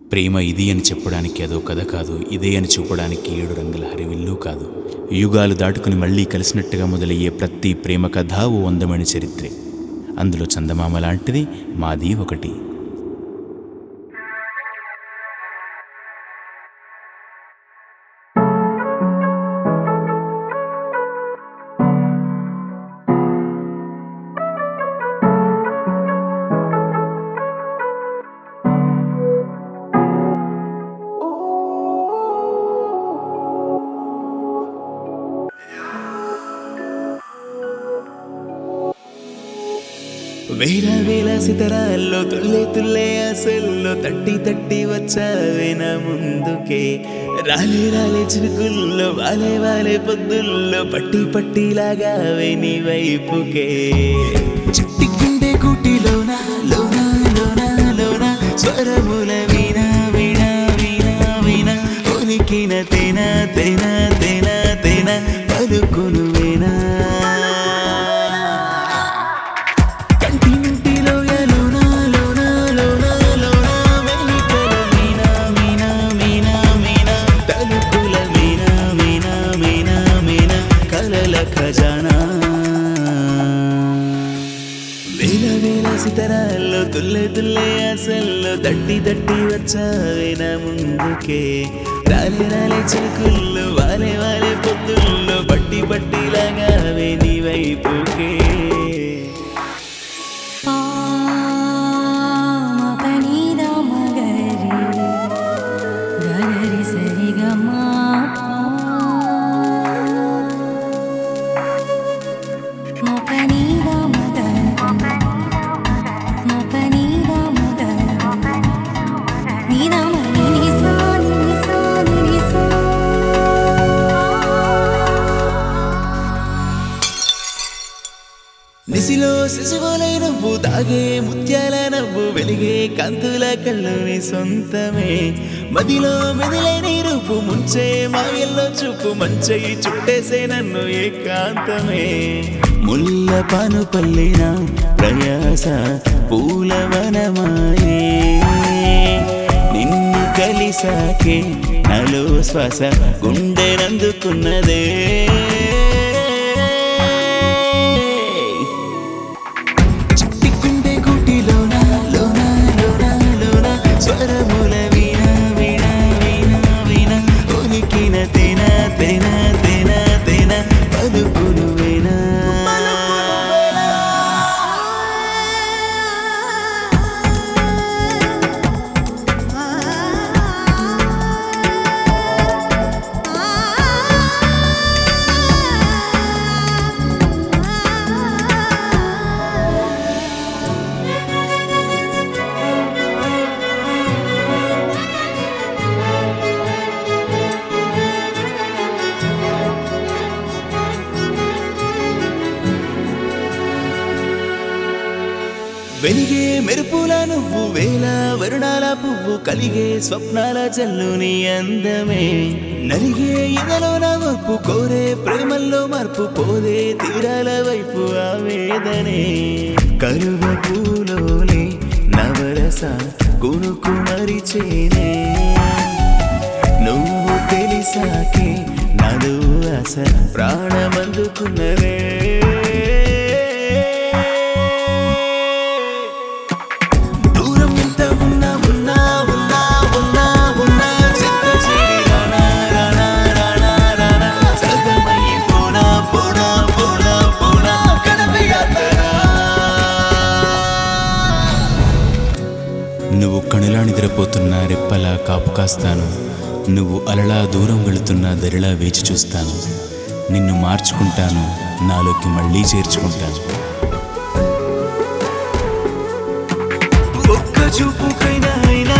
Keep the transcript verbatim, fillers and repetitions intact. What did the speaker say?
ప్రేమ ఇది అని చెప్పడానికి అదో కథ కాదు, ఇదే అని చూపడానికి ఏడు రంగుల హరివిల్లు కాదు. యుగాలు దాటుకుని మళ్ళీ కలిసినట్టుగా మొదలయ్యే ప్రతి ప్రేమ కథ ఓ అందమైన చరిత్రే. అందులో చందమామ లాంటిది మాది ఒకటి. వేల వేల సితరాల్లో తుల్లే తుల్లే ఆశల్లో తట్టి తట్టి వచ్చావే నా ముందుకే. రాలే రాలే చినుకుల్లో వాలే వాలే పొద్దుల్లో పట్టి పట్టి లాగావే నీ వైపుకే. చిట్టి గుండె కూటిలోనా లోనా లోనా లోనా స్వరముల వీణా వీణా వీణా వీణా ఉనికిన తేనా తేనా తేనా తేనా పలుకును వేనా. వేల వేల సితరాల్లో తుల్లే తుల్లే ఆశల్లో తట్టి తట్టి వచ్చావే నా ముందుకే. రాలే రాలే చిలుకుల్లో వాలే వాలే పొద్దుల్లో పట్టి పట్టి లాగావే నీ వైపుకే. నిసిలో శిశువులై నవ్వు దాగే ముత్యాల నవ్వు వెలిగే కాంతుల కళ్ళు నీ సొంతమే. మదిలో మెదిలే నీ రూపు ముంచే మాయల్లో చూపు మంచై చుట్టేసే నన్ను ఏకాంతమే. ముల్ల పాను పల్లిన ప్రయాస పూలవనమాయే నిన్ను కలిసాకే నాలో శ్వాస గుండెనందుకున్నదే. స్వరముల వీణా వీణా వీణా వీణా ఉనికిన తేనా తేనా తేనా తేనా పలుకును వేనా. వెలిగే మెరుపుల నువ్వు వేల వరుణాల పువ్వు కలిగే స్వప్నాల జల్లు నీ అందమే. నలిగే ఎదలో నా మార్పు కోరే ప్రేమల్లో మార్పు పోదే తీరాల వైపు ఆవేదనే. కరువ పూలోలే నవరస కొనుకు మరిచేనే నువ్వు తెలిసాకే నడు ఆశ ప్రాణమందుకున్నవే. నువ్వు కణులా నిద్రపోతున్నా రెప్పలా కాపు కాస్తాను. నువ్వు అలలా దూరం వెళుతున్నా దరిలా వేచి చూస్తాను. నిన్ను మార్చుకుంటాను, నాలోకి మళ్ళీ చేర్చుకుంటాను. ఒక్క చూపుకైనా అయినా